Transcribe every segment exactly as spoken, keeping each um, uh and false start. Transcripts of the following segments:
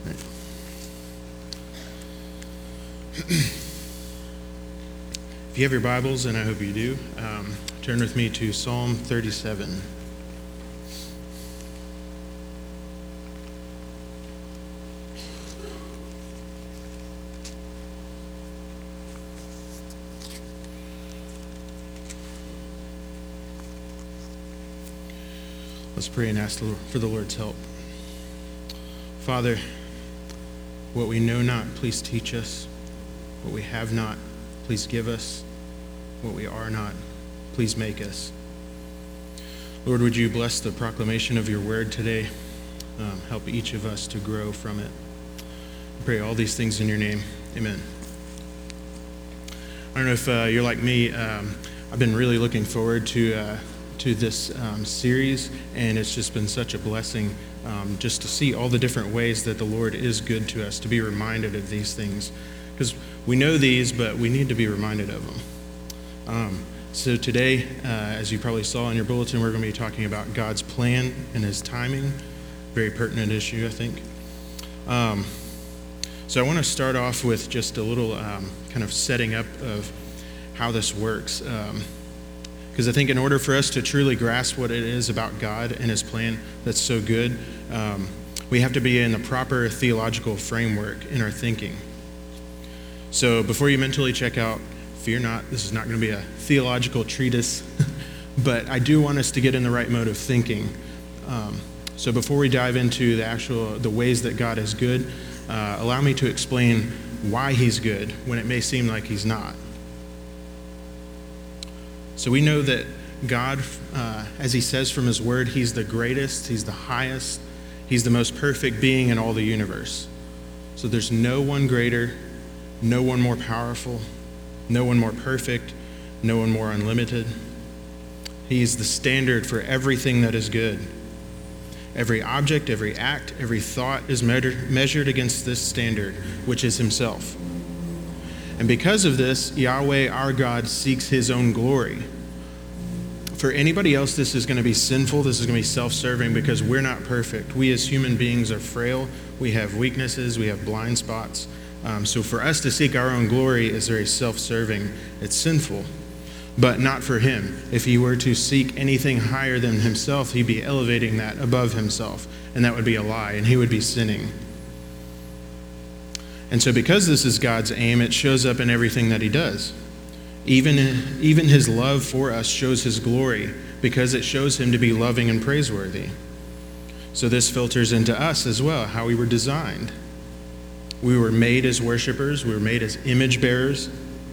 If you have your Bibles, and I hope you do, um, turn with me to Psalm thirty-seven. Let's pray and ask for the Lord's help. Father, what we know not, please teach us. What we have not, please give us. What we are not, please make us. Lord, would you bless the proclamation of your word today? Um, help each of us to grow from it. I pray all these things in your name. Amen. I don't know if uh, you're like me. Um, I've been really looking forward to uh, to this um, series, and it's just been such a blessing um, just to see all the different ways that the Lord is good to us, to be reminded of these things. Because we know these, but we need to be reminded of them. Um, so today, uh, as you probably saw in your bulletin, we're going to be talking about God's plan and his timing. Very pertinent issue, I think. Um, so I want to start off with just a little um, kind of setting up of how this works. Um, because I think in order for us to truly grasp what it is about God and his plan that's so good, um, we have to be in the proper theological framework in our thinking. So before you mentally check out, fear not, this is not going to be a theological treatise, but I do want us to get in the right mode of thinking. Um, so before we dive into the actual, the ways that God is good, uh, allow me to explain why he's good when it may seem like he's not. So we know that God, uh, as he says from his word, he's the greatest, he's the highest, he's the most perfect being in all the universe. So there's no one greater, no one more powerful, no one more perfect, no one more unlimited. He's the standard for everything that is good. Every object, every act, every thought is measured against this standard, which is himself. And because of this, Yahweh, our God, seeks his own glory. For anybody else, this is going to be sinful. This is going to be self-serving because we're not perfect. We as human beings are frail. We have weaknesses. We have blind spots. Um, so for us to seek our own glory is very self-serving. It's sinful, but not for him. If he were to seek anything higher than himself, he'd be elevating that above himself, and that would be a lie, and he would be sinning. And so because this is God's aim, it shows up in everything that he does. Even, even his love for us shows his glory because it shows him to be loving and praiseworthy. So this filters into us as well, how we were designed. We were made as worshipers. We were made as image bearers.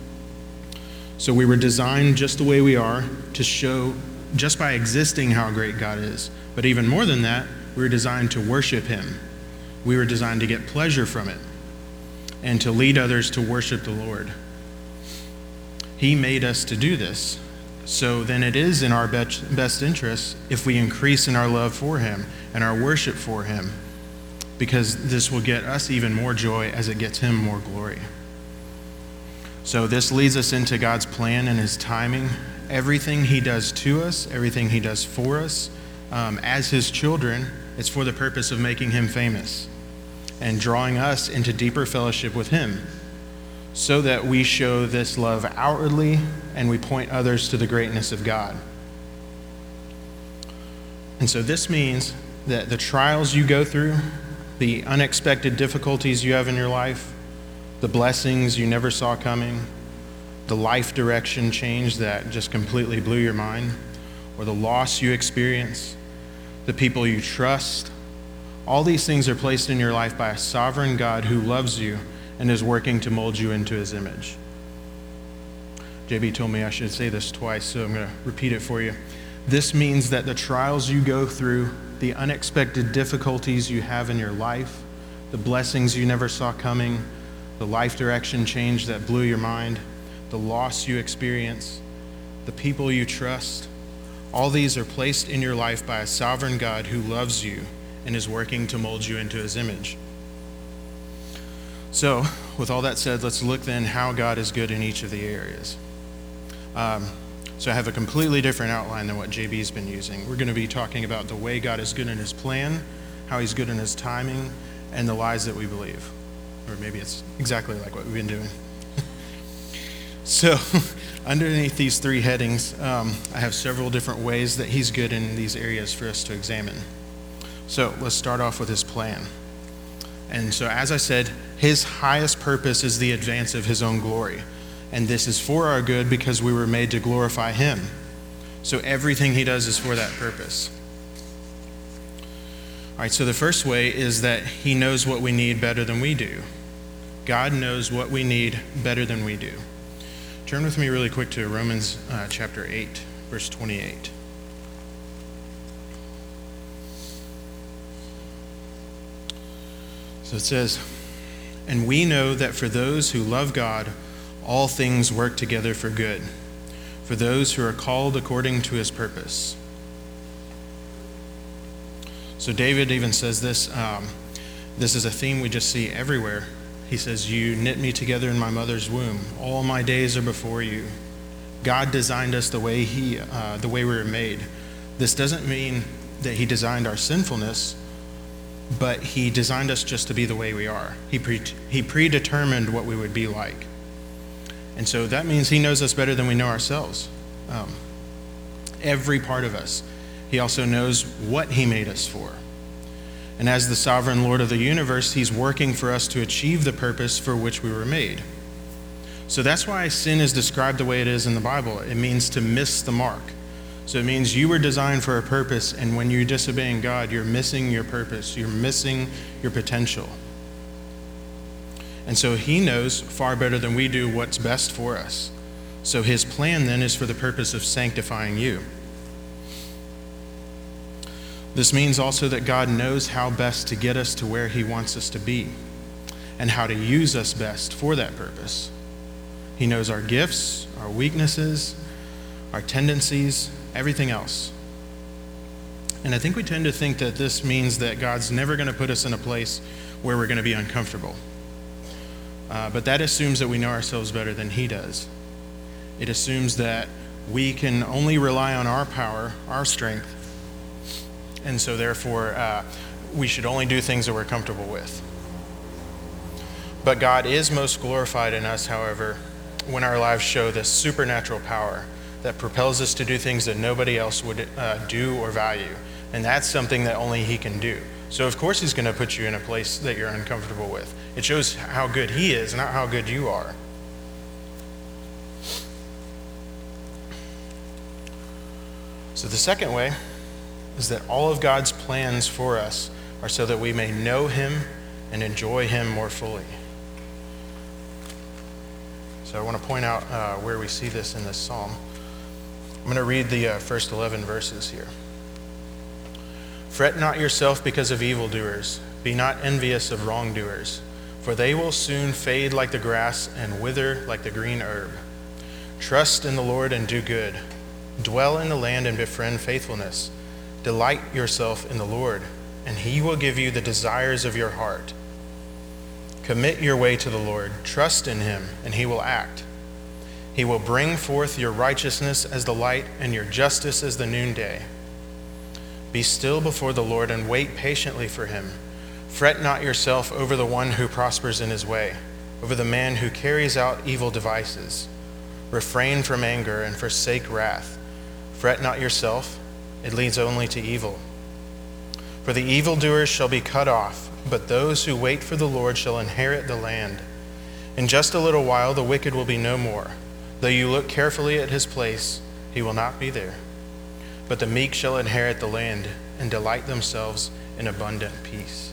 So we were designed just the way we are to show, just by existing, how great God is. But even more than that, we were designed to worship him. We were designed to get pleasure from it and to lead others to worship the Lord. He made us to do this. So then it is in our best interest if we increase in our love for him and our worship for him, because this will get us even more joy as it gets him more glory. So this leads us into God's plan and his timing. Everything he does to us, everything he does for us, um, as his children, it's for the purpose of making him famous and drawing us into deeper fellowship with him so that we show this love outwardly and we point others to the greatness of God. And so this means that the trials you go through, the unexpected difficulties you have in your life, the blessings you never saw coming, the life direction change that just completely blew your mind, or the loss you experience, the people you trust, all these things are placed in your life by a sovereign God who loves you and is working to mold you into his image. J B told me I should say this twice, so I'm going to repeat it for you. This means that the trials you go through, the unexpected difficulties you have in your life, the blessings you never saw coming, the life direction change that blew your mind, the loss you experience, the people you trust, all these are placed in your life by a sovereign God who loves you and is working to mold you into his image. So, with all that said, let's look then how God is good in each of the areas. Um, so I have a completely different outline than what J B's been using. We're going to be talking about the way God is good in his plan, how he's good in his timing, and the lies that we believe. Or maybe it's exactly like what we've been doing. So underneath these three headings, um, I have several different ways that he's good in these areas for us to examine. So let's start off with his plan. And so as I said, his highest purpose is the advance of his own glory. And this is for our good because we were made to glorify him. So everything he does is for that purpose. All right, so the first way is that he knows what we need better than we do. God knows what we need better than we do. Turn with me really quick to Romans uh, chapter eight, verse twenty-eight. So it says, "And we know that for those who love God, all things work together for good, for those who are called according to his purpose." So David even says this. Um, this is a theme we just see everywhere. He says, "You knit me together in my mother's womb. All my days are before you." God designed us the way he, uh, the way we were made. This doesn't mean that he designed our sinfulness, but he designed us just to be the way we are. He pre- he predetermined what we would be like. And so that means he knows us better than we know ourselves. Um, every part of us. He also knows what he made us for. And as the sovereign Lord of the universe, he's working for us to achieve the purpose for which we were made. So that's why sin is described the way it is in the Bible. It means to miss the mark. So it means you were designed for a purpose, and when you're disobeying God, you're missing your purpose. You're missing your potential. And so he knows far better than we do what's best for us. So his plan then is for the purpose of sanctifying you. This means also that God knows how best to get us to where he wants us to be and how to use us best for that purpose. He knows our gifts, our weaknesses, our tendencies, everything else. And I think we tend to think that this means that God's never going to put us in a place where we're going to be uncomfortable. Uh, but that assumes that we know ourselves better than he does. It assumes that we can only rely on our power, our strength, and so therefore uh, we should only do things that we're comfortable with. But God is most glorified in us, however, when our lives show this supernatural power that propels us to do things that nobody else would uh, do or value. And that's something that only he can do. So of course he's going to put you in a place that you're uncomfortable with. It shows how good he is, not how good you are. So the second way is that all of God's plans for us are so that we may know him and enjoy him more fully. So I want to point out uh, where we see this in this psalm. I'm going to read the uh, first eleven verses here. "Fret not yourself because of evildoers. Be not envious of wrongdoers, for they will soon fade like the grass and wither like the green herb. Trust in the Lord and do good. Dwell in the land and befriend faithfulness. Delight yourself in the Lord, and he will give you the desires of your heart. Commit your way to the Lord. Trust in him, and he will act. He will bring forth your righteousness as the light and your justice as the noonday. Be still before the Lord and wait patiently for him. Fret not yourself over the one who prospers in his way, over the man who carries out evil devices. Refrain from anger and forsake wrath. Fret not yourself. It leads only to evil. For the evildoers shall be cut off, but those who wait for the Lord shall inherit the land. In just a little while the wicked will be no more. Though you look carefully at his place, he will not be there. But the meek shall inherit the land and delight themselves in abundant peace."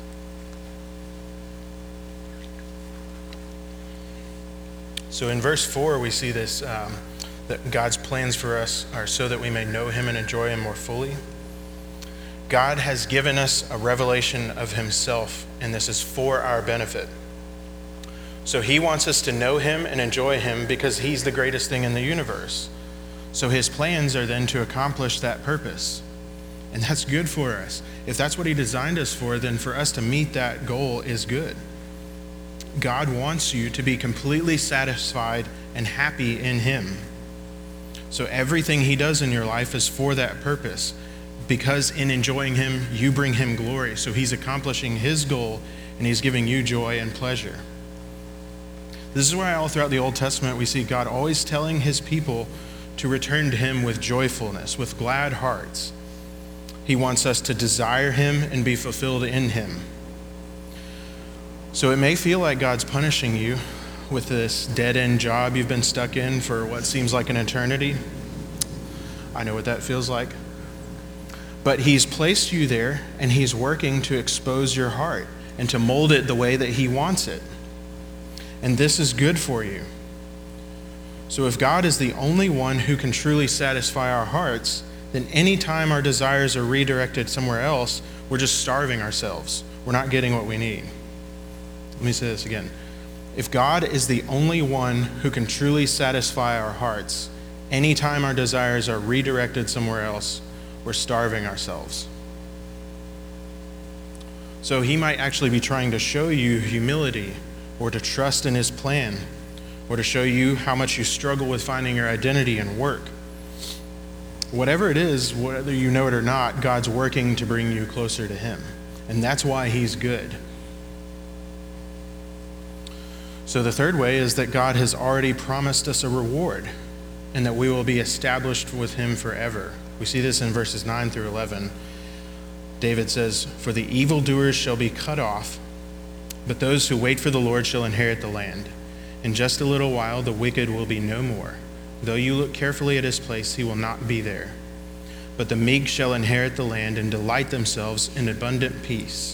So in verse four, we see this, um, that God's plans for us are so that we may know him and enjoy him more fully. God has given us a revelation of himself, and this is for our benefit. So he wants us to know him and enjoy him because he's the greatest thing in the universe. So his plans are then to accomplish that purpose. And that's good for us. If that's what he designed us for, then for us to meet that goal is good. God wants you to be completely satisfied and happy in him. So everything he does in your life is for that purpose, because in enjoying him, you bring him glory. So he's accomplishing his goal and he's giving you joy and pleasure. This is why all throughout the Old Testament we see God always telling his people to return to him with joyfulness, with glad hearts. He wants us to desire him and be fulfilled in him. So it may feel like God's punishing you with this dead-end job you've been stuck in for what seems like an eternity. I know what that feels like. But he's placed you there, and he's working to expose your heart and to mold it the way that he wants it. And this is good for you. So if God is the only one who can truly satisfy our hearts, then any time our desires are redirected somewhere else, we're just starving ourselves. We're not getting what we need. Let me say this again. If God is the only one who can truly satisfy our hearts, any time our desires are redirected somewhere else, we're starving ourselves. So he might actually be trying to show you humility, or to trust in his plan, or to show you how much you struggle with finding your identity and work. Whatever it is, whether you know it or not, God's working to bring you closer to him. And that's why he's good. So the third way is that God has already promised us a reward, and that we will be established with him forever. We see this in verses nine through eleven. David says, "For the evildoers shall be cut off, but those who wait for the Lord shall inherit the land. In just a little while the wicked will be no more. Though you look carefully at his place, he will not be there. But the meek shall inherit the land and delight themselves in abundant peace."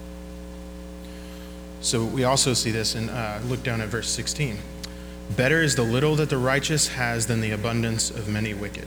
So we also see this in, uh, look down at verse sixteen. "Better is the little that the righteous has than the abundance of many wicked."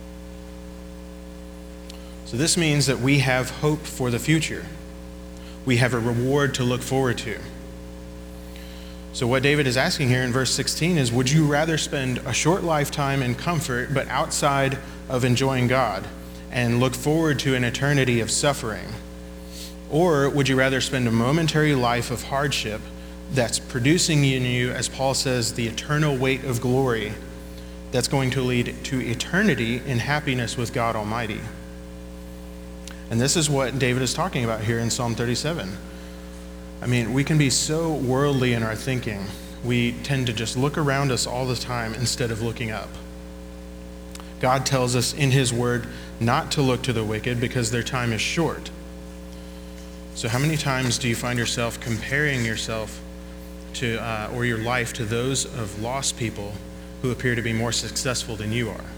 So this means that we have hope for the future. We have a reward to look forward to. So what David is asking here in verse sixteen is, would you rather spend a short lifetime in comfort but outside of enjoying God and look forward to an eternity of suffering? Or would you rather spend a momentary life of hardship that's producing in you, as Paul says, the eternal weight of glory that's going to lead to eternity in happiness with God Almighty? And this is what David is talking about here in Psalm thirty-seven. I mean, we can be so worldly in our thinking. We tend to just look around us all the time instead of looking up. God tells us in his word not to look to the wicked because their time is short. So how many times do you find yourself comparing yourself to, uh, or your life to those of lost people who appear to be more successful than you are?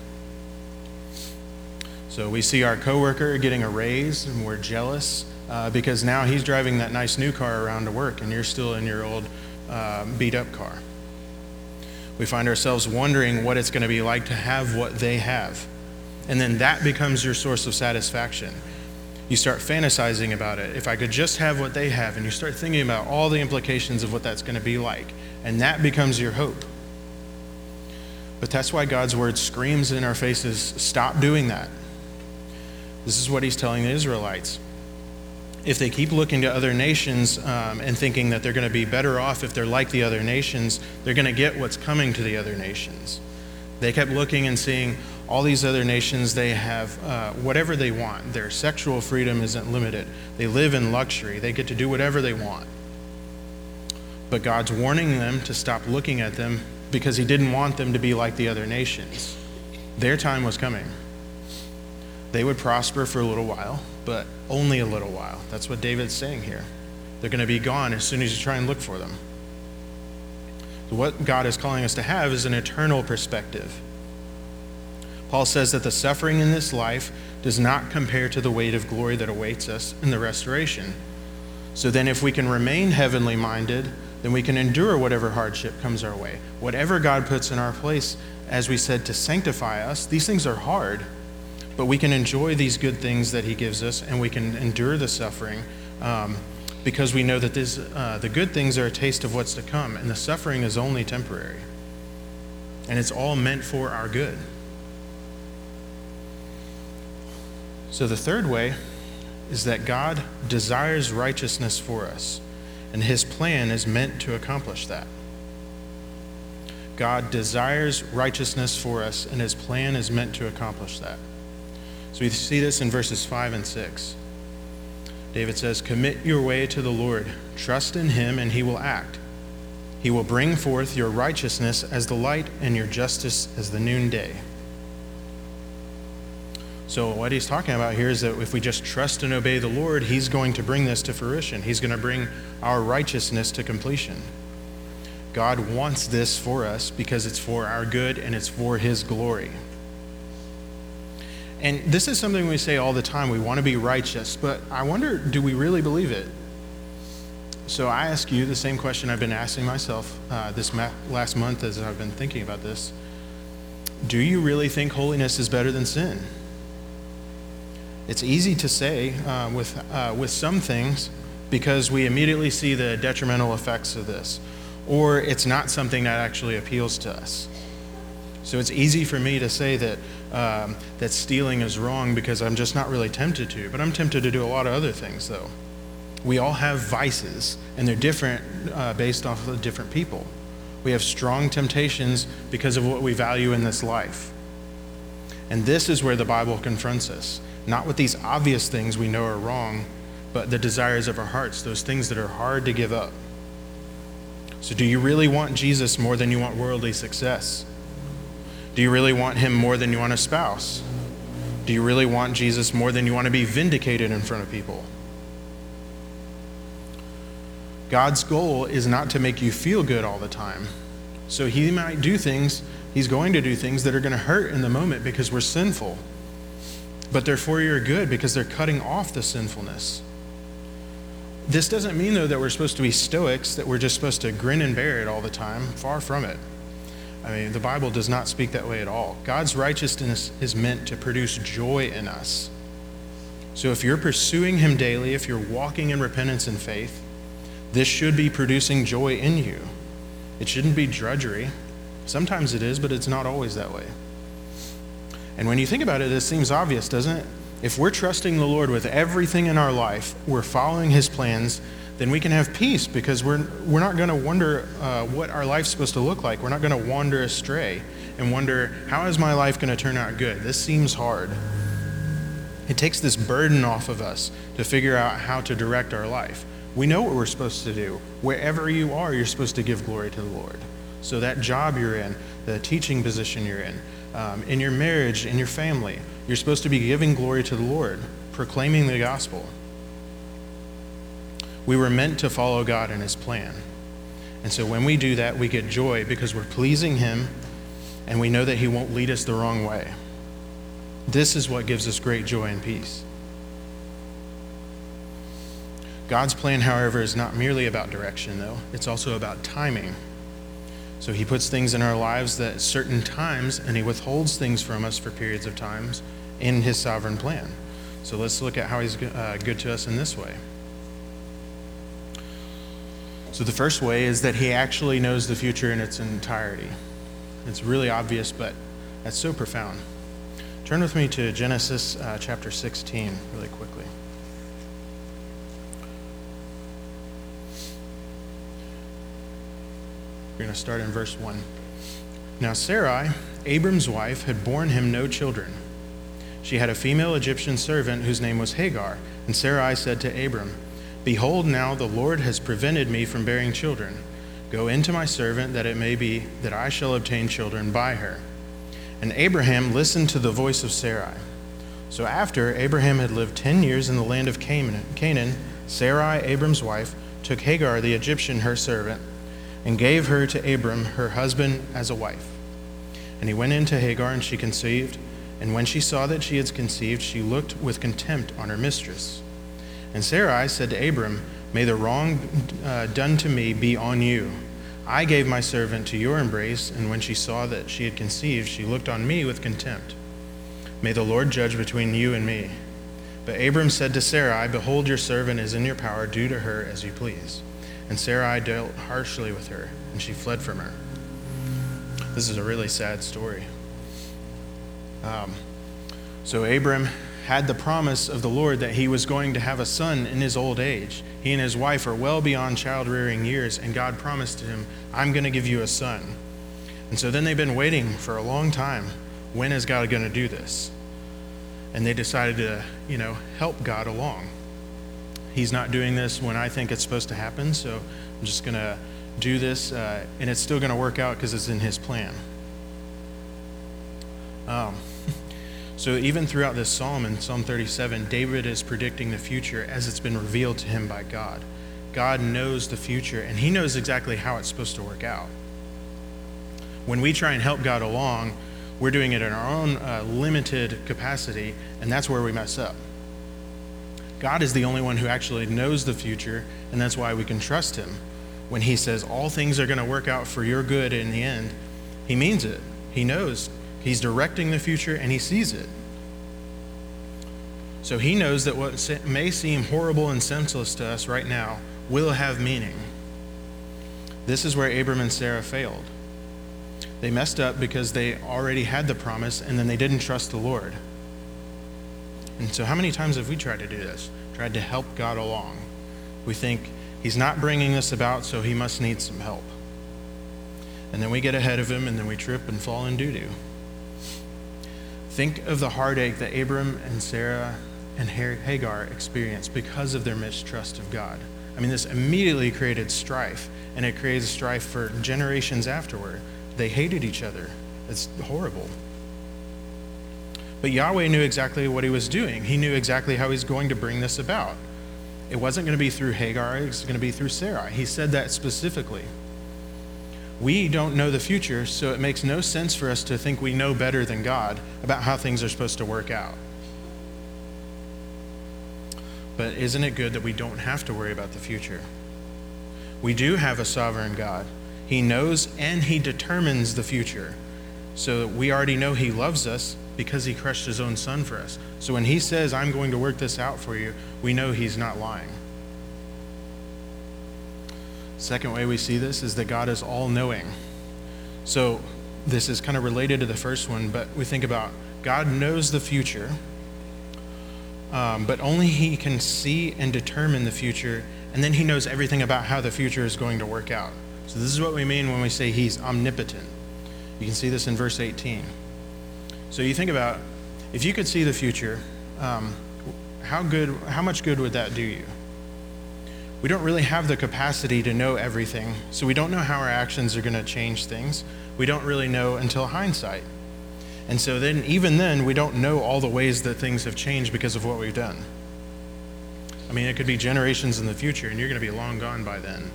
So we see our coworker getting a raise and we're jealous uh, because now he's driving that nice new car around to work and you're still in your old uh, beat up car. We find ourselves wondering what it's going to be like to have what they have. And then that becomes your source of satisfaction. You start fantasizing about it. If I could just have what they have, and you start thinking about all the implications of what that's going to be like. And that becomes your hope. But that's why God's word screams in our faces, stop doing that. This is what he's telling the Israelites. If they keep looking to other nations um, and thinking that they're going to be better off if they're like the other nations, they're going to get what's coming to the other nations. They kept looking and seeing all these other nations, they have uh, whatever they want. Their sexual freedom isn't limited. They live in luxury. They get to do whatever they want. But God's warning them to stop looking at them because he didn't want them to be like the other nations. Their time was coming. They would prosper for a little while, but only a little while. That's what David's saying here. They're going to be gone as soon as you try and look for them. So what God is calling us to have is an eternal perspective. Paul says that the suffering in this life does not compare to the weight of glory that awaits us in the restoration. So then if we can remain heavenly minded, then we can endure whatever hardship comes our way. Whatever God puts in our place, as we said, to sanctify us, these things are hard. But we can enjoy these good things that he gives us, and we can endure the suffering um, because we know that this, uh, the good things are a taste of what's to come, and the suffering is only temporary. And it's all meant for our good. So the third way is that God desires righteousness for us, and his plan is meant to accomplish that. God desires righteousness for us, and his plan is meant to accomplish that. So we see this in verses five and six. David says, "Commit your way to the Lord. Trust in him, and he will act. He will bring forth your righteousness as the light and your justice as the noonday." So what he's talking about here is that if we just trust and obey the Lord, he's going to bring this to fruition. He's going to bring our righteousness to completion. God wants this for us because it's for our good and it's for his glory. And this is something we say all the time. We want to be righteous, but I wonder, do we really believe it? So I ask you the same question I've been asking myself uh, this ma- last month as I've been thinking about this. Do you really think holiness is better than sin? It's easy to say uh, with, uh, with some things because we immediately see the detrimental effects of this, or it's not something that actually appeals to us. So it's easy for me to say that um, that stealing is wrong because I'm just not really tempted to, but I'm tempted to do a lot of other things though. We all have vices, and they're different uh, based off of different people. We have strong temptations because of what we value in this life. And this is where the Bible confronts us. Not with these obvious things we know are wrong, but the desires of our hearts, those things that are hard to give up. So do you really want Jesus more than you want worldly success? Do you really want him more than you want a spouse? Do you really want Jesus more than you want to be vindicated in front of people? God's goal is not to make you feel good all the time. So he might do things, he's going to do things that are going to hurt in the moment because we're sinful. But they're for your good because they're cutting off the sinfulness. This doesn't mean, though, that we're supposed to be stoics, that we're just supposed to grin and bear it all the time. Far from it. I mean, the Bible does not speak that way at all. God's righteousness is meant to produce joy in us. So if you're pursuing him daily, if you're walking in repentance and faith, this should be producing joy in you. It shouldn't be drudgery. Sometimes it is, but it's not always that way. And when you think about it, it seems obvious, doesn't it? If we're trusting the Lord with everything in our life, we're following his plans, then we can have peace because we're we're not going to wonder uh, what our life's supposed to look like. We're not going to wander astray and wonder, how is my life going to turn out good? This seems hard. It takes this burden off of us to figure out how to direct our life. We know what we're supposed to do. Wherever you are, you're supposed to give glory to the Lord. So that job you're in, the teaching position you're in, um, in your marriage, in your family, you're supposed to be giving glory to the Lord, proclaiming the gospel. We were meant to follow God in his plan. And so when we do that, we get joy because we're pleasing him and we know that he won't lead us the wrong way. This is what gives us great joy and peace. God's plan, however, is not merely about direction, though. It's also about timing. So he puts things in our lives at certain times, and he withholds things from us for periods of times in his sovereign plan. So let's look at how he's uh, good to us in this way. So the first way is that he actually knows the future in its entirety. It's really obvious, but that's so profound. Turn with me to Genesis uh, chapter sixteen really quickly. We're going to start in verse one. Now Sarai, Abram's wife, had borne him no children. She had a female Egyptian servant whose name was Hagar, and Sarai said to Abram, "Behold, now the Lord has prevented me from bearing children. Go into my servant, that it may be that I shall obtain children by her." And Abraham listened to the voice of Sarai. So after Abraham had lived ten years in the land of Canaan, Sarai, Abram's wife, took Hagar the Egyptian, her servant, and gave her to Abram, her husband, as a wife. And he went in to Hagar, and she conceived. And when she saw that she had conceived, she looked with contempt on her mistress. And Sarai said to Abram, "May the wrong uh, done to me be on you. I gave my servant to your embrace, and when she saw that she had conceived, she looked on me with contempt. May the Lord judge between you and me." But Abram said to Sarai, "Behold, your servant is in your power. Do to her as you please." And Sarai dealt harshly with her, and she fled from her. This is a really sad story. Um, so Abram had the promise of the Lord that he was going to have a son in his old age. He and his wife are well beyond child-rearing years, and God promised him, "I'm going to give you a son." And so then they've been waiting for a long time. When is God going to do this? And they decided to, you know, help God along. he's not doing this when I think it's supposed to happen, so I'm just going to do this, uh, and it's still going to work out because it's in his plan. Um, so even throughout this psalm, in Psalm thirty-seven, David is predicting the future as it's been revealed to him by God. God knows the future, and he knows exactly how it's supposed to work out. When we try and help God along, we're doing it in our own uh, limited capacity, and that's where we mess up. God is the only one who actually knows the future, and that's why we can trust him. When he says all things are going to work out for your good in the end, he means it. He knows. He's directing the future, and he sees it. So he knows that what may seem horrible and senseless to us right now will have meaning. This is where Abram and Sarah failed. They messed up because they already had the promise, and then they didn't trust the Lord. And so how many times have we tried to do this? Tried to help God along? We think he's not bringing this about, so he must need some help. And then we get ahead of him, and then we trip and fall in doo-doo. Think of the heartache that Abram and Sarah and Hagar experienced because of their mistrust of God. I mean, this immediately created strife, and it created strife for generations afterward. They hated each other. It's horrible. But Yahweh knew exactly what he was doing. He knew exactly how he's going to bring this about. It wasn't going to be through Hagar, it was going to be through Sarai. He said that specifically. We don't know the future, so it makes no sense for us to think we know better than God about how things are supposed to work out. But isn't it good that we don't have to worry about the future? We do have a sovereign God. He knows and he determines the future. So we already know he loves us because he crushed his own son for us. So when he says, I'm going to work this out for you, we know he's not lying. Second way we see this is that God is all-knowing. So this is kind of related to the first one, but we think about God knows the future, um, but only he can see and determine the future, and then he knows everything about how the future is going to work out. So this is what we mean when we say he's omnipotent. You can see this in verse eighteen. So you think about, if you could see the future, um, how good, how much good would that do you? We don't really have the capacity to know everything, so we don't know how our actions are going to change things. We don't really know until hindsight. And so then, even then, we don't know all the ways that things have changed because of what we've done. I mean, it could be generations in the future, and you're going to be long gone by then.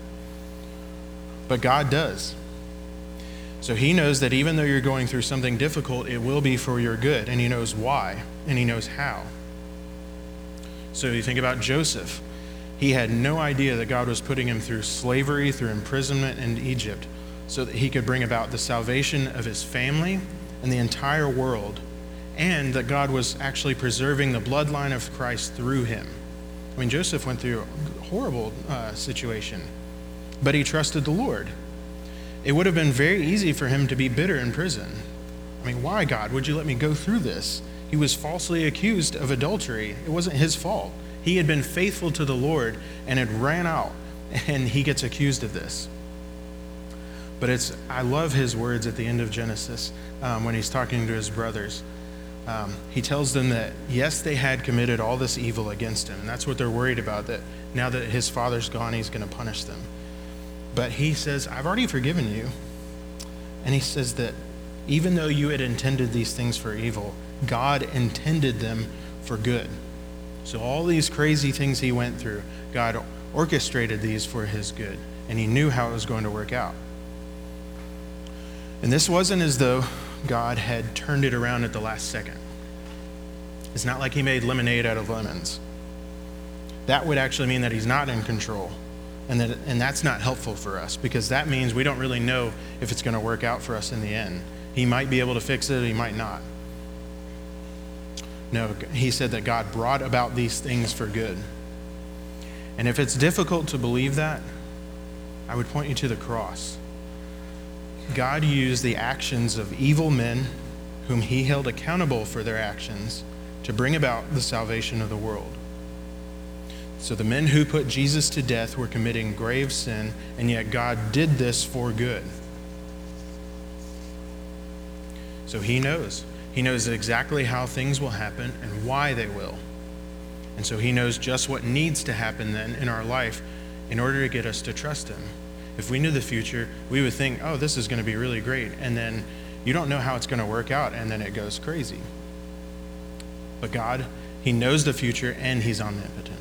But God does. So he knows that even though you're going through something difficult, it will be for your good, and he knows why, and he knows how. So you think about Joseph. He had no idea that God was putting him through slavery, through imprisonment in Egypt, so that he could bring about the salvation of his family and the entire world, and that God was actually preserving the bloodline of Christ through him. I mean, Joseph went through a horrible uh, situation, but he trusted the Lord. It would have been very easy for him to be bitter in prison. I mean, why, God, would you let me go through this? He was falsely accused of adultery. It wasn't his fault. He had been faithful to the Lord and had ran out, and he gets accused of this. But it's, I love his words at the end of Genesis um, when he's talking to his brothers. Um, he tells them that, yes, they had committed all this evil against him, and that's what they're worried about, that now that his father's gone, he's going to punish them. But he says, I've already forgiven you. And he says that even though you had intended these things for evil, God intended them for good. So all these crazy things he went through, God orchestrated these for his good, and he knew how it was going to work out. And this wasn't as though God had turned it around at the last second. It's not like he made lemonade out of lemons. That would actually mean that he's not in control. And, that, and that's not helpful for us, because that means we don't really know if it's going to work out for us in the end. He might be able to fix it, he might not. No, he said that God brought about these things for good. And if it's difficult to believe that, I would point you to the cross. God used the actions of evil men, whom he held accountable for their actions, to bring about the salvation of the world. So the men who put Jesus to death were committing grave sin, and yet God did this for good. So he knows. He knows exactly how things will happen and why they will. And so he knows just what needs to happen then in our life in order to get us to trust him. If we knew the future, we would think, oh, this is going to be really great. And then you don't know how it's going to work out, and then it goes crazy. But God, he knows the future, and he's omnipotent.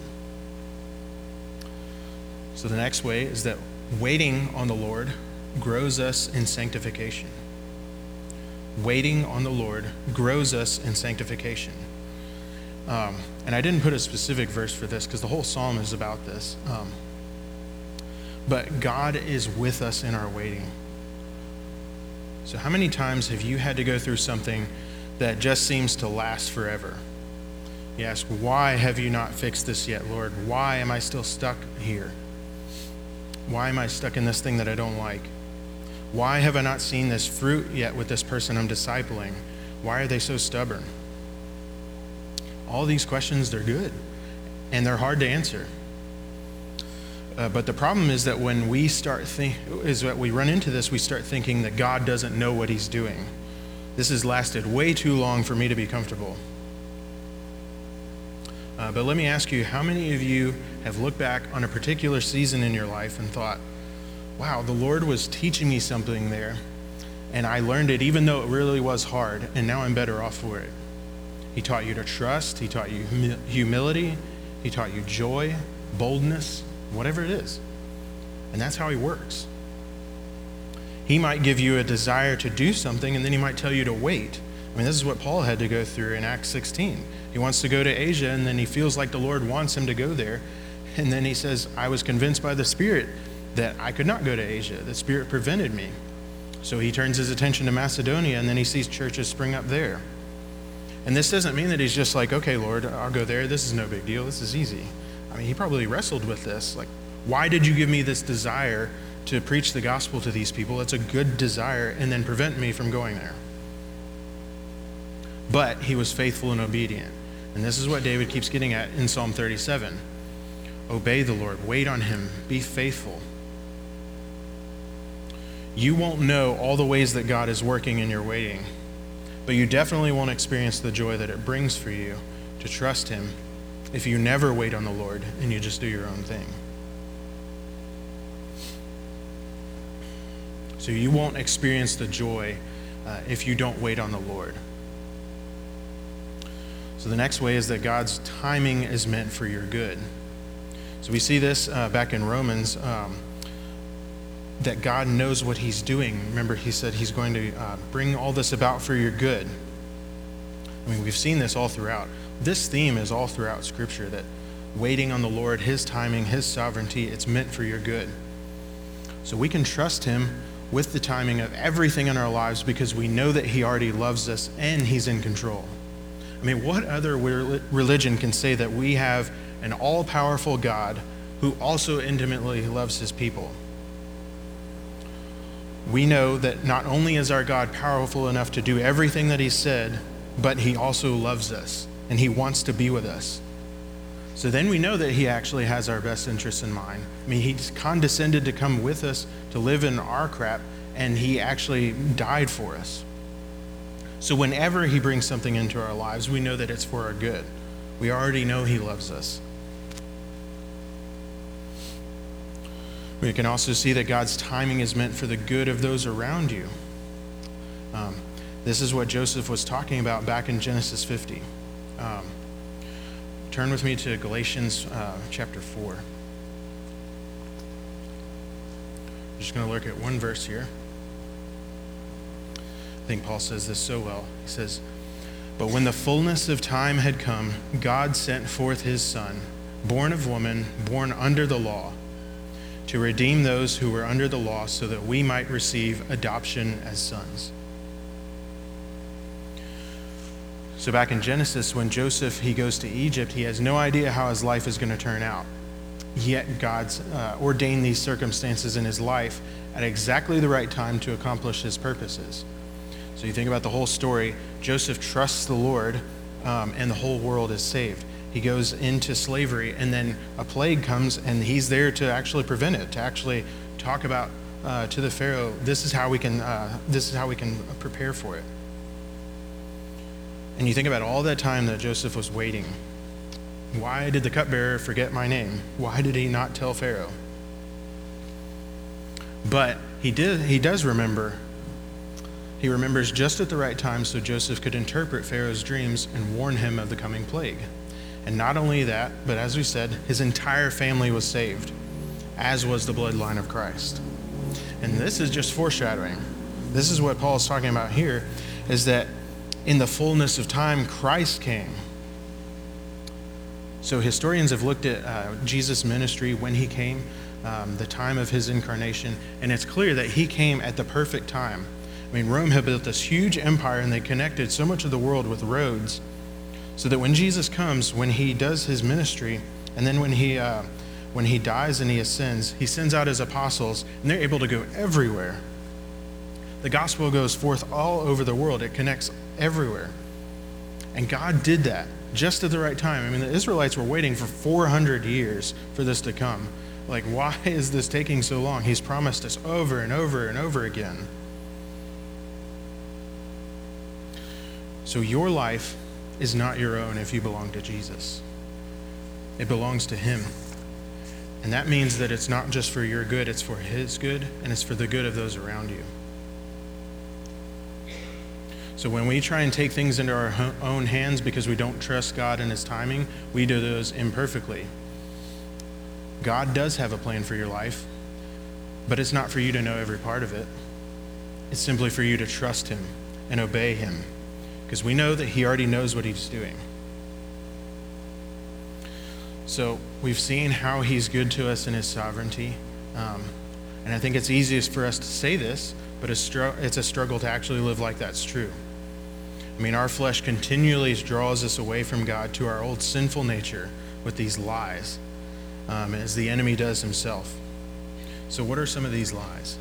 So the next way is that waiting on the Lord grows us in sanctification. Waiting on the Lord grows us in sanctification. Um, and I didn't put a specific verse for this because the whole psalm is about this. Um, but God is with us in our waiting. So how many times have you had to go through something that just seems to last forever? You ask, why have you not fixed this yet, Lord? Why am I still stuck here? Why am I stuck in this thing that I don't like? Why have I not seen this fruit yet with this person I'm discipling? Why are they so stubborn? All these questions, they're good, and they're hard to answer. Uh, but the problem is that when we start think, is that we run into this, we start thinking that God doesn't know what he's doing. This has lasted way too long for me to be comfortable. Uh, but let me ask you, how many of you have looked back on a particular season in your life and thought, wow, the Lord was teaching me something there, and I learned it even though it really was hard, and now I'm better off for it. He taught you to trust. He taught you humi- humility. He taught you joy, boldness, whatever it is. And that's how he works. He might give you a desire to do something, and then he might tell you to wait. I mean, this is what Paul had to go through in Acts sixteen. He wants to go to Asia, and then he feels like the Lord wants him to go there. And then he says, I was convinced by the Spirit that I could not go to Asia. The Spirit prevented me. So he turns his attention to Macedonia, and then he sees churches spring up there. And this doesn't mean that he's just like, okay, Lord, I'll go there. This is no big deal. This is easy. I mean, he probably wrestled with this. Like, why did you give me this desire to preach the gospel to these people? It's a good desire, and then prevent me from going there. But he was faithful and obedient. And this is what David keeps getting at in Psalm thirty-seven. Obey the Lord. Wait on him. Be faithful. You won't know all the ways that God is working in your waiting, but you definitely won't experience the joy that it brings for you to trust him if you never wait on the Lord and you just do your own thing. So you won't experience the joy uh, if you don't wait on the Lord. So the next way is that God's timing is meant for your good. So we see this uh, back in Romans, um, that God knows what he's doing. Remember, he said he's going to uh, bring all this about for your good. I mean, we've seen this all throughout. This theme is all throughout Scripture, that waiting on the Lord, his timing, his sovereignty, it's meant for your good. So we can trust him with the timing of everything in our lives because we know that he already loves us and he's in control. I mean, what other religion can say that we have an all-powerful God who also intimately loves his people? We know that not only is our God powerful enough to do everything that he said, but he also loves us and he wants to be with us. So then we know that he actually has our best interests in mind. I mean, he's condescended to come with us to live in our crap, and he actually died for us. So whenever he brings something into our lives, we know that it's for our good. We already know he loves us. We can also see that God's timing is meant for the good of those around you. Um, this is what Joseph was talking about back in Genesis fifty. Um, turn with me to Galatians uh, chapter four. I'm just going to look at one verse here. I think Paul says this so well. He says, "But when the fullness of time had come, God sent forth his Son, born of woman, born under the law, to redeem those who were under the law so that we might receive adoption as sons." So back in Genesis, when Joseph, he goes to Egypt, he has no idea how his life is going to turn out. Yet God's uh, ordained these circumstances in his life at exactly the right time to accomplish his purposes. So you think about the whole story, Joseph trusts the Lord, um, and the whole world is saved. He goes into slavery, and then a plague comes, and he's there to actually prevent it, to actually talk about uh, to the Pharaoh, this is how we can, uh, this is how we can prepare for it. And you think about all that time that Joseph was waiting, Why did the cupbearer forget my name? Why did he not tell Pharaoh? But he did. He does remember. He remembers just at the right time so Joseph could interpret Pharaoh's dreams and warn him of the coming plague. And not only that, but as we said, his entire family was saved, as was the bloodline of Christ. And this is just foreshadowing. This is what Paul is talking about here, is that in the fullness of time, Christ came. So historians have looked at uh, Jesus' ministry when he came, um, the time of his incarnation, and it's clear that he came at the perfect time. I mean, Rome had built this huge empire, and they connected so much of the world with roads, so that when Jesus comes, when he does his ministry, and then when he uh, when he dies and he ascends, he sends out his apostles, and they're able to go everywhere. The gospel goes forth all over the world. It connects everywhere. And God did that just at the right time. I mean, the Israelites were waiting for four hundred years for this to come. Like, why is this taking so long? He's promised us over and over and over again. So your life is not your own if you belong to Jesus. It belongs to him. And that means that it's not just for your good, it's for his good, and it's for the good of those around you. So when we try and take things into our own hands because we don't trust God and his timing, we do those imperfectly. God does have a plan for your life, but it's not for you to know every part of it. It's simply for you to trust him and obey him, because we know that he already knows what he's doing. So we've seen how he's good to us in his sovereignty, um, and I think it's easiest for us to say this, but it's, str- it's a struggle to actually live like that's true. I mean, our flesh continually draws us away from God to our old sinful nature with these lies, um, as the enemy does himself. So what are some of these lies?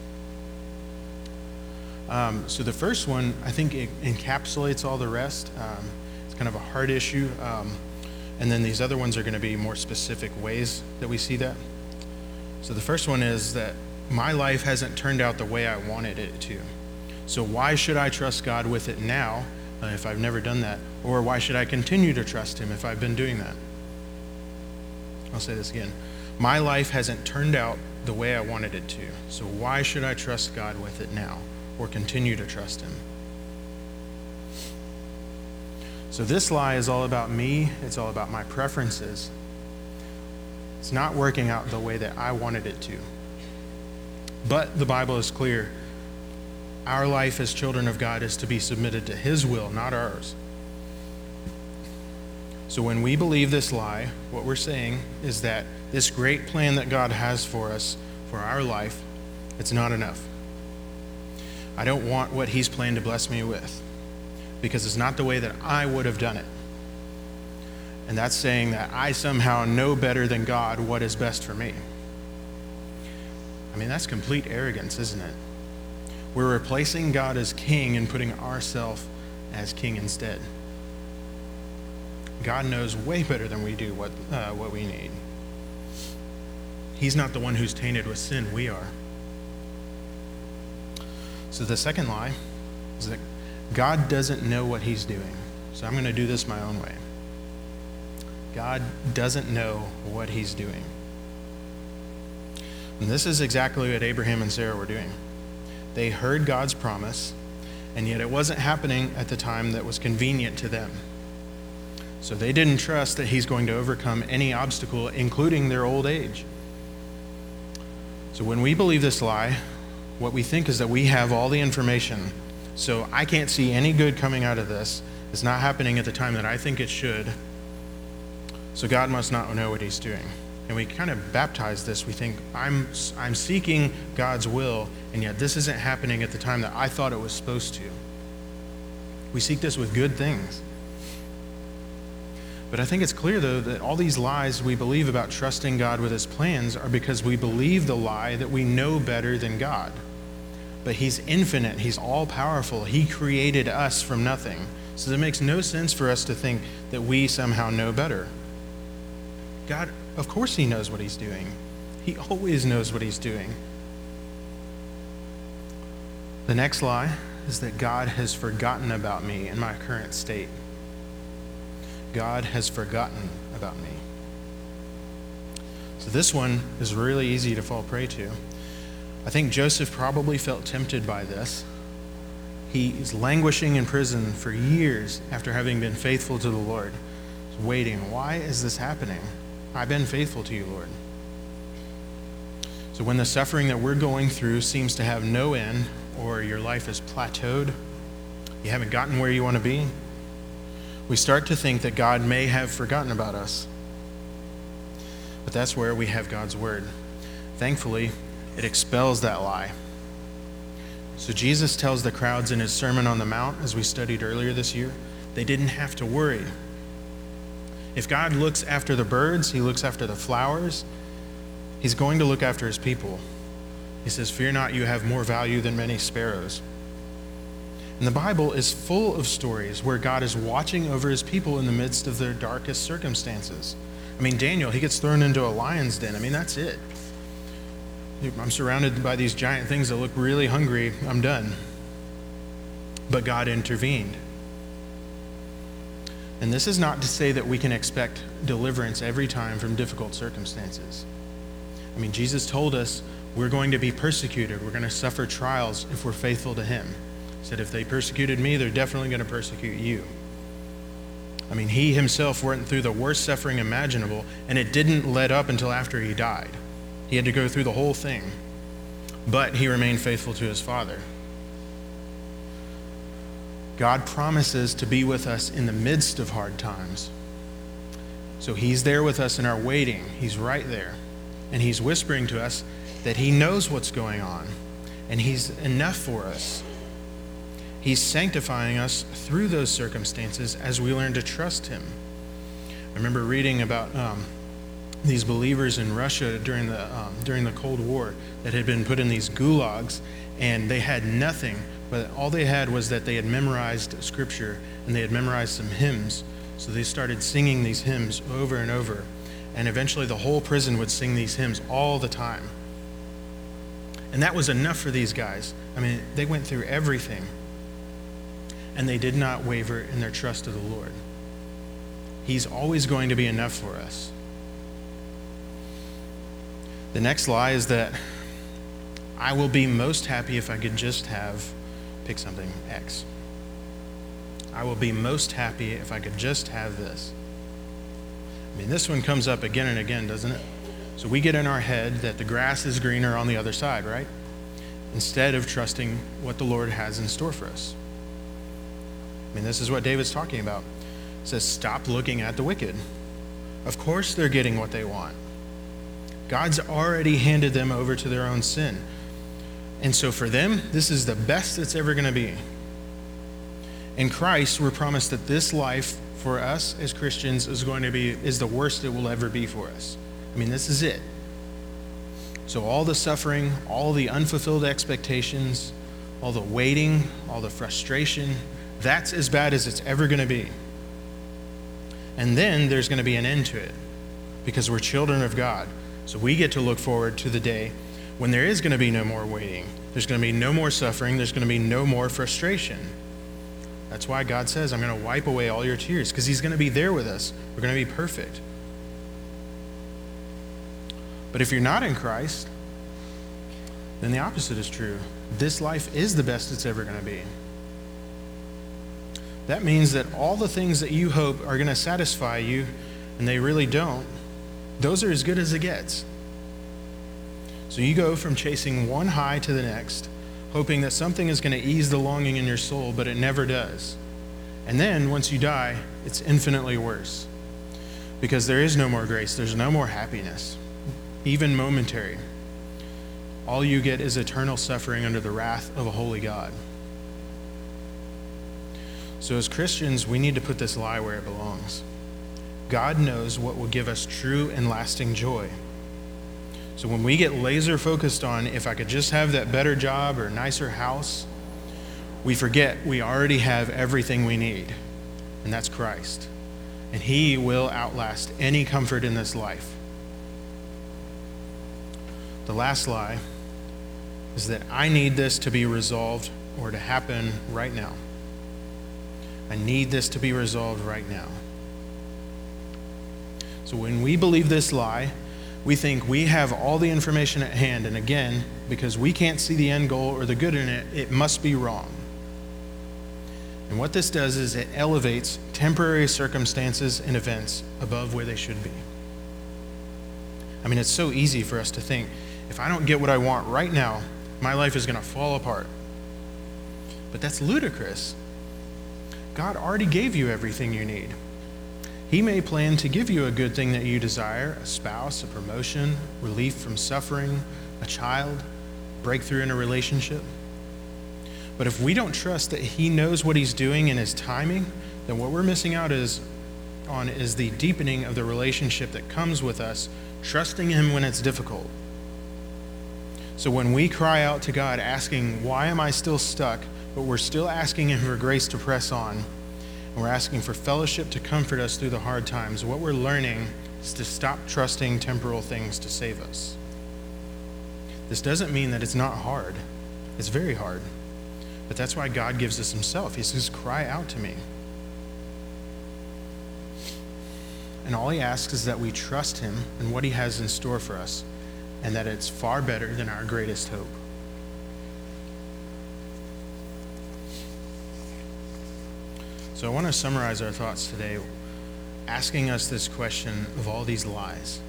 Um, so the first one, I think it encapsulates all the rest. Um, it's kind of a hard issue. Um, and then these other ones are going to be more specific ways that we see that. So the first one is that my life hasn't turned out the way I wanted it to. So why should I trust God with it now uh, if I've never done that? Or why should I continue to trust him if I've been doing that? I'll say this again. My life hasn't turned out the way I wanted it to. So why should I trust God with it now or continue to trust him? So this lie is all about me. It's all about my preferences. It's not working out the way that I wanted it to. But the Bible is clear. Our life as children of God is to be submitted to his will, not ours. So when we believe this lie, what we're saying is that this great plan that God has for us, for our life, it's not enough. I don't want what he's planned to bless me with, because it's not the way that I would have done it. And that's saying that I somehow know better than God what is best for me. I mean, that's complete arrogance, isn't it? We're replacing God as king and putting ourselves as king instead. God knows way better than we do what, uh, what we need. He's not the one who's tainted with sin, we are. So the second lie is that God doesn't know what he's doing. So I'm going to do this my own way. God doesn't know what he's doing. And this is exactly what Abraham and Sarah were doing. They heard God's promise, and yet it wasn't happening at the time that was convenient to them. So they didn't trust that he's going to overcome any obstacle, including their old age. So when we believe this lie, what we think is that we have all the information. So I can't see any good coming out of this. It's not happening at the time that I think it should. So God must not know what he's doing. And we kind of baptize this. We think, I'm, I'm seeking God's will, and yet this isn't happening at the time that I thought it was supposed to. We seek this with good things. But I think it's clear, though, that all these lies we believe about trusting God with his plans are because we believe the lie that we know better than God. But he's infinite. He's all-powerful. He created us from nothing. So it makes no sense for us to think that we somehow know better. God, of course he knows what he's doing. He always knows what he's doing. The next lie is that God has forgotten about me in my current state. God has forgotten about me. So this one is really easy to fall prey to. I think Joseph probably felt tempted by this. He is languishing in prison for years after having been faithful to the Lord. He's waiting. Why is this happening? I've been faithful to you, Lord. So when the suffering that we're going through seems to have no end, or your life is plateaued, you haven't gotten where you want to be, we start to think that God may have forgotten about us. But that's where we have God's word. Thankfully, it expels that lie. So Jesus tells the crowds in his Sermon on the Mount, as we studied earlier this year, they didn't have to worry. If God looks after the birds, he looks after the flowers, he's going to look after his people. He says, "Fear not, you have more value than many sparrows." And the Bible is full of stories where God is watching over his people in the midst of their darkest circumstances. I mean, Daniel, he gets thrown into a lion's den. I mean, that's it. I'm surrounded by these giant things that look really hungry. I'm done. But God intervened. And this is not to say that we can expect deliverance every time from difficult circumstances. I mean, Jesus told us we're going to be persecuted. We're going to suffer trials if we're faithful to him. He said, if they persecuted me, they're definitely going to persecute you. I mean, he himself went through the worst suffering imaginable, and it didn't let up until after he died. He had to go through the whole thing. But he remained faithful to his Father. God promises to be with us in the midst of hard times. So he's there with us in our waiting. He's right there. And he's whispering to us that he knows what's going on, and he's enough for us. He's sanctifying us through those circumstances as we learn to trust him. I remember reading about um, these believers in Russia during the um, during the Cold War that had been put in these gulags, and they had nothing, but all they had was that they had memorized scripture and they had memorized some hymns. So they started singing these hymns over and over, and eventually the whole prison would sing these hymns all the time. And that was enough for these guys. I mean, they went through everything, and they did not waver in their trust of the Lord. He's always going to be enough for us. The next lie is that I will be most happy if I could just have, pick something, X. I will be most happy if I could just have this. I mean, this one comes up again and again, doesn't it? So we get in our head that the grass is greener on the other side, right? Instead of trusting what the Lord has in store for us. I mean, this is what David's talking about. It says, stop looking at the wicked. Of course they're getting what they want. God's already handed them over to their own sin. And so for them, this is the best it's ever going to be. In Christ, we're promised that this life for us as Christians is going to be, is the worst it will ever be for us. I mean, this is it. So all the suffering, all the unfulfilled expectations, all the waiting, all the frustration, that's as bad as it's ever going to be. And then there's going to be an end to it because we're children of God. So we get to look forward to the day when there is going to be no more waiting. There's going to be no more suffering. There's going to be no more frustration. That's why God says, I'm going to wipe away all your tears, because he's going to be there with us. We're going to be perfect. But if you're not in Christ, then the opposite is true. This life is the best it's ever going to be. That means that all the things that you hope are going to satisfy you, and they really don't, those are as good as it gets. So you go from chasing one high to the next, hoping that something is going to ease the longing in your soul, but it never does. And then once you die, it's infinitely worse. Because there is no more grace, there's no more happiness, even momentary. All you get is eternal suffering under the wrath of a holy God. So as Christians, we need to put this lie where it belongs. God knows what will give us true and lasting joy. So when we get laser focused on, if I could just have that better job or nicer house, we forget we already have everything we need, and that's Christ. And he will outlast any comfort in this life. The last lie is that I need this to be resolved or to happen right now. I need this to be resolved right now. So when we believe this lie, we think we have all the information at hand, and again, because we can't see the end goal or the good in it, it must be wrong. And what this does is it elevates temporary circumstances and events above where they should be. I mean, it's so easy for us to think, if I don't get what I want right now, my life is going to fall apart. But that's ludicrous. God already gave you everything you need. He may plan to give you a good thing that you desire, a spouse, a promotion, relief from suffering, a child, breakthrough in a relationship. But if we don't trust that he knows what he's doing in his timing, then what we're missing out is on is the deepening of the relationship that comes with us trusting him when it's difficult. So when we cry out to God asking, why am I still stuck? But we're still asking him for grace to press on. And we're asking for fellowship to comfort us through the hard times. What we're learning is to stop trusting temporal things to save us. This doesn't mean that it's not hard. It's very hard. But that's why God gives us himself. He says, cry out to me. And all he asks is that we trust him and what he has in store for us, and that it's far better than our greatest hope. So I want to summarize our thoughts today, asking us this question of all these lies.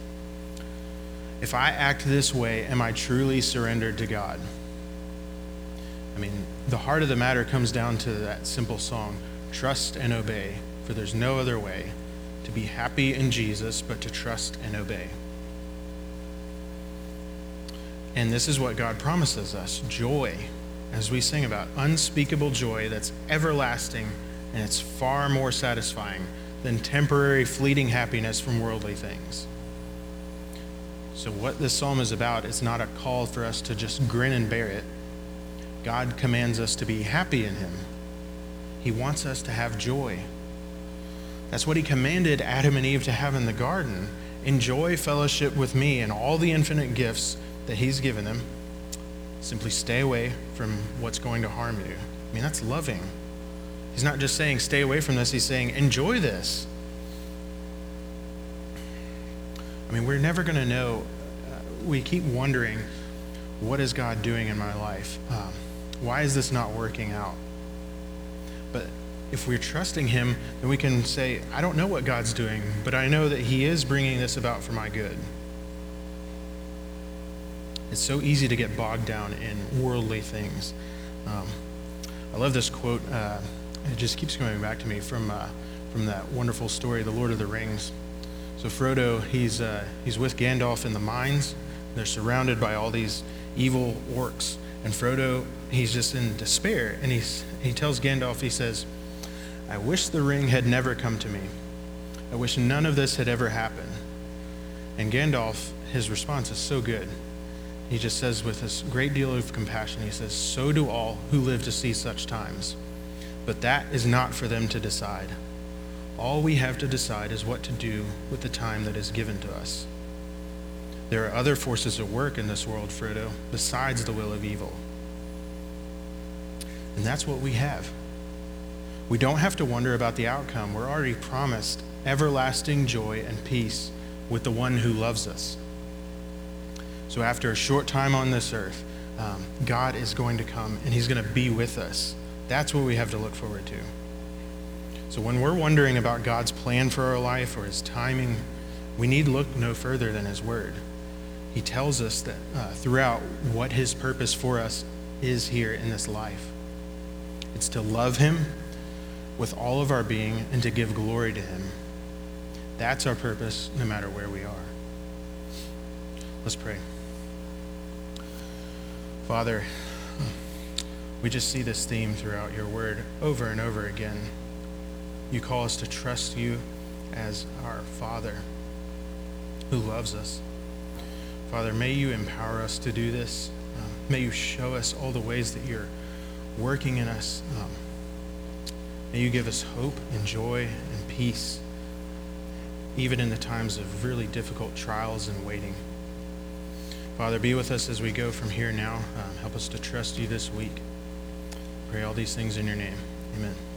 If I act this way, am I truly surrendered to God? I mean, the heart of the matter comes down to that simple song, trust and obey, for there's no other way to be happy in Jesus but to trust and obey. And this is what God promises us, joy, as we sing about, unspeakable joy that's everlasting, and it's far more satisfying than temporary fleeting happiness from worldly things. So what this psalm is about, it's not a call for us to just grin and bear it. God commands us to be happy in him. He wants us to have joy. That's what he commanded Adam and Eve to have in the garden. Enjoy fellowship with me and all the infinite gifts that he's given them. Simply stay away from what's going to harm you. I mean, that's loving. He's not just saying stay away from this, he's saying enjoy this. I mean, we're never going to know. Uh, we keep wondering, what is God doing in my life? Um, why is this not working out? But if we're trusting him, then we can say, I don't know what God's doing, but I know that he is bringing this about for my good. It's so easy to get bogged down in worldly things. Um, I love this quote. Uh, it just keeps coming back to me from uh, from that wonderful story, The Lord of the Rings. So Frodo, he's uh, he's with Gandalf in the mines. They're surrounded by all these evil orcs, and Frodo, he's just in despair, and he's he tells Gandalf, he says, I wish the ring had never come to me. I wish none of this had ever happened. And Gandalf, his response is so good. He just says with this great deal of compassion, he says, so do all who live to see such times. But that is not for them to decide. All we have to decide is what to do with the time that is given to us. There are other forces at work in this world, Frodo, besides the will of evil. And that's what we have. We don't have to wonder about the outcome. We're already promised everlasting joy and peace with the one who loves us. So after a short time on this earth, um, God is going to come and he's going to be with us. That's what we have to look forward to. So when we're wondering about God's plan for our life or his timing, we need look no further than his word. He tells us that uh, throughout what his purpose for us is here in this life. It's to love him with all of our being and to give glory to him. That's our purpose no matter where we are. Let's pray. Father, we just see this theme throughout your word over and over again. You call us to trust you as our Father who loves us. Father, may you empower us to do this. Um, may you show us all the ways that you're working in us. Um, may you give us hope and joy and peace, even in the times of really difficult trials and waiting. Father, be with us as we go from here now. Um, help us to trust you this week. Pray all these things in your name. Amen.